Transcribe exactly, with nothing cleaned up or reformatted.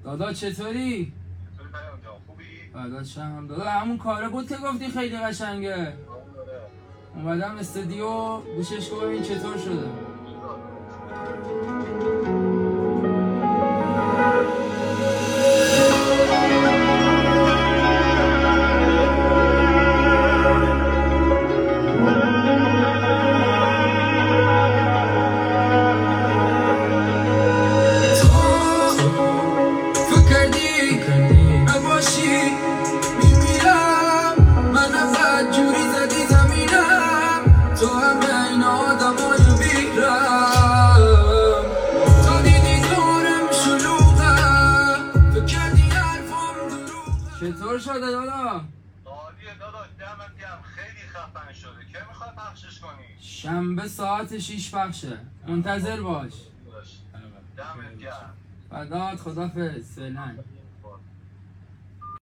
دادا چطوری؟ چطوری پیام جان خوبی؟ داداشم دادا همون کاره بود که گفتی خیلی قشنگه. اومدم استودیو گوشش کنم ببین چطور شده. چطور شده دادا؟ عالیه داداش دمت گرم خیلی خفن شده. کی میخوای پخشش کنی؟ شنبه ساعت شیش پخشه. منتظر باش. دمت گرم. فدات خدافظ. فعلا.